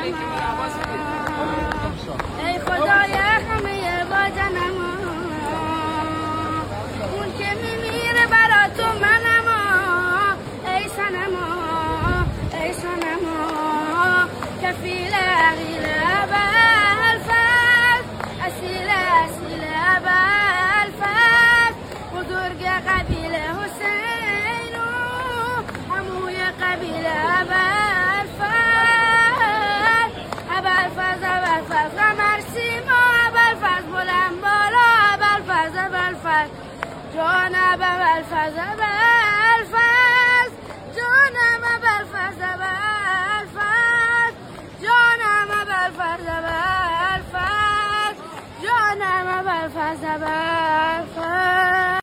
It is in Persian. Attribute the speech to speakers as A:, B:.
A: ای خدای همه با جنما اون که میمیره برا تو منما ای سنما ای سنما کفیل عقیل ابوالفضل اصیل اصیل ابوالفضل بزرگ قبیله حسین و عموی قبیله ابوالفضل قمر سیما ابوالفضل بلند بالا ابوالفضل جان ابوالفضل